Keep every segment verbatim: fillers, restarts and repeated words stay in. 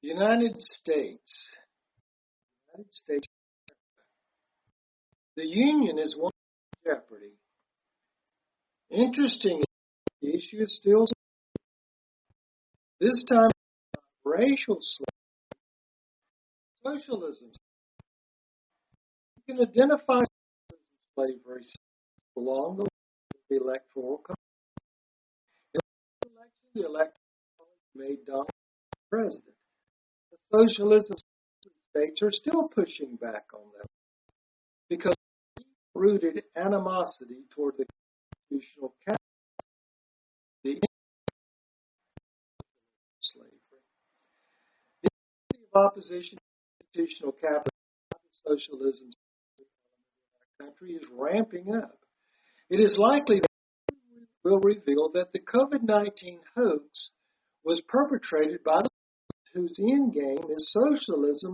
United States. United States. The Union is one in jeopardy. Interesting, the issue is still this time racial socialism. You can identify slavery along the line of the electoral college. In the election, the electoral college made Donald Trump president. The socialism states are still pushing back on that because of deep-rooted animosity toward the constitutional capitalism, the slavery. The of opposition to institutional capitalism, socialism in our country is ramping up. It is likely that it will reveal that the COVID nineteen hoax was perpetrated by those whose end game is socialism.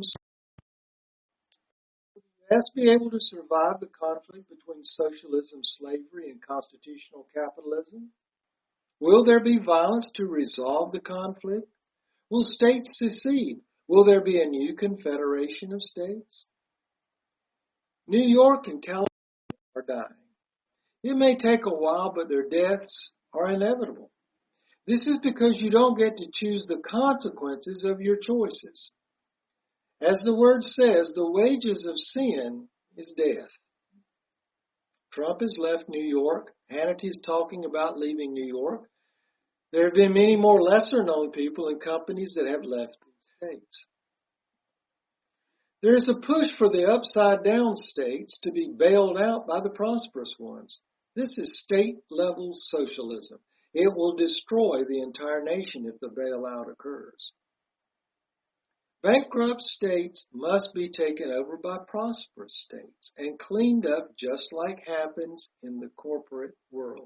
Will the U S be able to survive the conflict between socialism, slavery, and constitutional capitalism? Will there be violence to resolve the conflict? Will states secede? Will there be a new confederation of states? New York and California are dying. It may take a while, but their deaths are inevitable. This is because you don't get to choose the consequences of your choices. As the word says, the wages of sin is death. Trump has left New York. Hannity is talking about leaving New York. There have been many more lesser-known people and companies that have left these states. There is a push for the upside-down states to be bailed out by the prosperous ones. This is state-level socialism. It will destroy the entire nation if the bailout occurs. Bankrupt states must be taken over by prosperous states and cleaned up just like happens in the corporate world.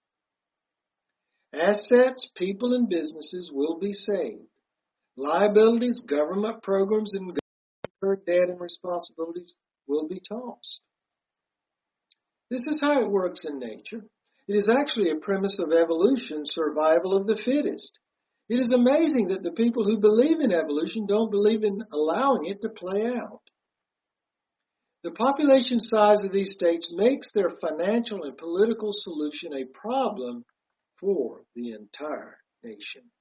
Assets, people, and businesses will be saved. Liabilities, government programs, and government debt and responsibilities will be tossed. This is how it works in nature. It is actually a premise of evolution, survival of the fittest. It is amazing that the people who believe in evolution don't believe in allowing it to play out. The population size of these states makes their financial and political solution a problem for the entire nation.